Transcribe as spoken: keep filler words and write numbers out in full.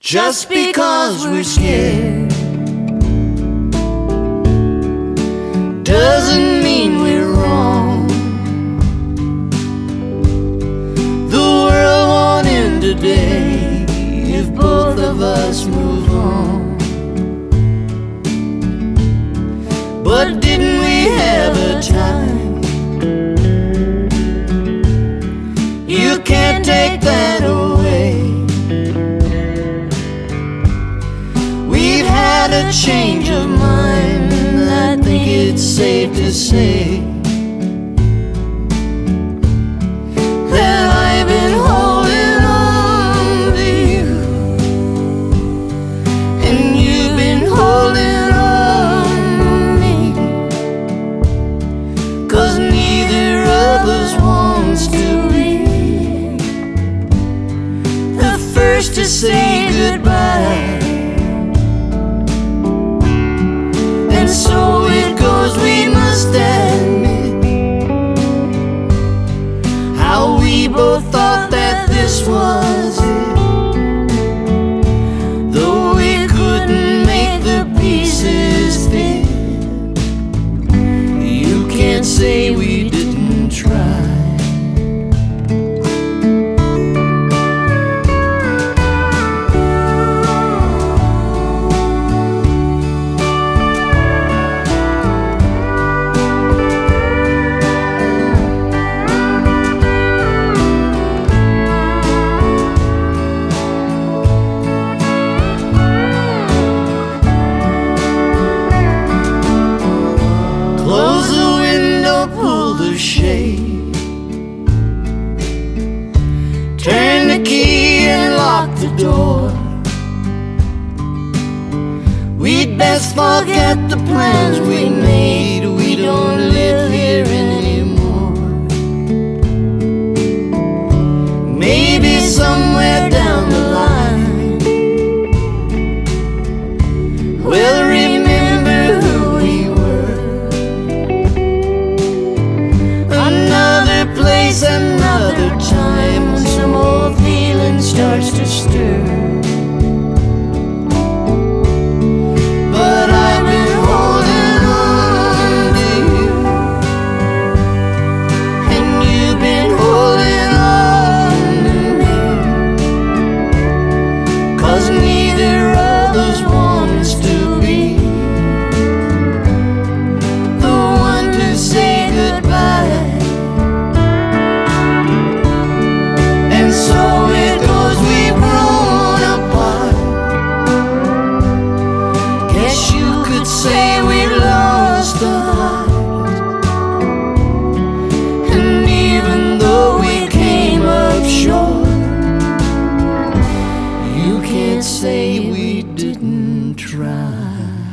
Just because we're scared doesn't mean we're wrong. The world won't end today if both of us move on. But didn't we have a time? You can't take that away. We've had a change of mind, I think it's safe to say that I've been holding on to you, and you've been holding on to me, 'cause neither of us wants to be the first to say goodbye. And so it goes, we must admit how we both thought that this was it, though we couldn't make the pieces fit. You can't say we didn't try. Close the window, pull the shade, turn the key and lock the door. We'd best forget the plans we made. We don't live here anymore. Maybe somewhere down the line we'll remember who we were. Another place, another time, when some old feeling starts to stir. But I've been holding on to you, and you've been holding on to me, 'cause neither of us wants to be the one to say goodbye. And so it goes, we've grown apart. Guess you could say we've lost the heart. And even though we came up short, you can't say we didn't try.